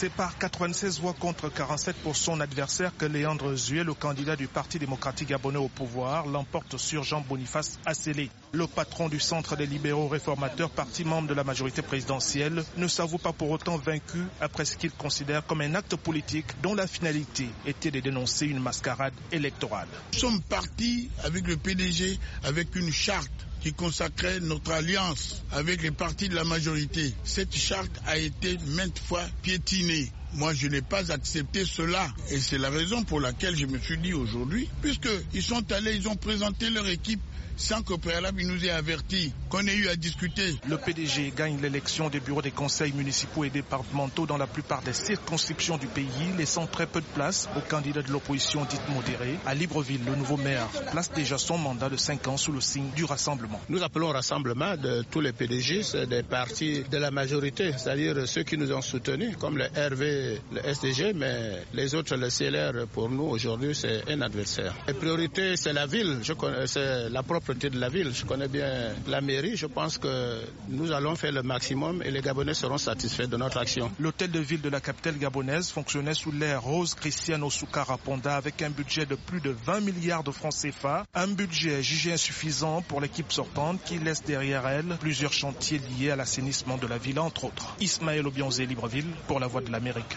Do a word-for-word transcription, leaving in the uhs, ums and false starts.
C'est par quatre-vingt-seize voix contre quarante-sept pour son adversaire que Léandre Zué, le candidat du Parti démocratique gabonais au pouvoir, l'emporte sur Jean-Boniface Assélé. Le patron du Centre des libéraux réformateurs, parti membre de la majorité présidentielle, ne s'avoue pas pour autant vaincu après ce qu'il considère comme un acte politique dont la finalité était de dénoncer une mascarade électorale. Nous sommes partis avec le P D G avec une charte qui consacrait notre alliance avec les partis de la majorité. Cette charte a été maintes fois piétinée. Moi, je n'ai pas accepté cela. Et c'est la raison pour laquelle je me suis dit aujourd'hui, puisqu'ils sont allés, ils ont présenté leur équipe sans qu'au préalable, ils nous aient avertis qu'on ait eu à discuter. Le P D G gagne l'élection des bureaux des conseils municipaux et départementaux dans la plupart des circonscriptions du pays, laissant très peu de place aux candidats de l'opposition dite modérée. À Libreville, le nouveau maire place déjà son mandat de cinq ans sous le signe du rassemblement. Nous appelons au rassemblement de tous les P D G, des partis de la majorité, c'est-à-dire ceux qui nous ont soutenus, comme le R V, le S D G, mais les autres, le C L R, pour nous, aujourd'hui, c'est un adversaire. La priorité, c'est la ville, je connais, c'est la propreté de la ville. Je connais bien la mairie. Je pense que nous allons faire le maximum et les Gabonais seront satisfaits de notre action. L'hôtel de ville de la capitale gabonaise fonctionnait sous l'ère Rose Cristiano Soukara Ponda avec un budget de plus de vingt milliards de francs C F A. Un budget jugé insuffisant pour l'équipe sortante qui laisse derrière elle plusieurs chantiers liés à l'assainissement de la ville, entre autres. Ismaël Obianzé, Libreville, pour la Voix de l'Amérique.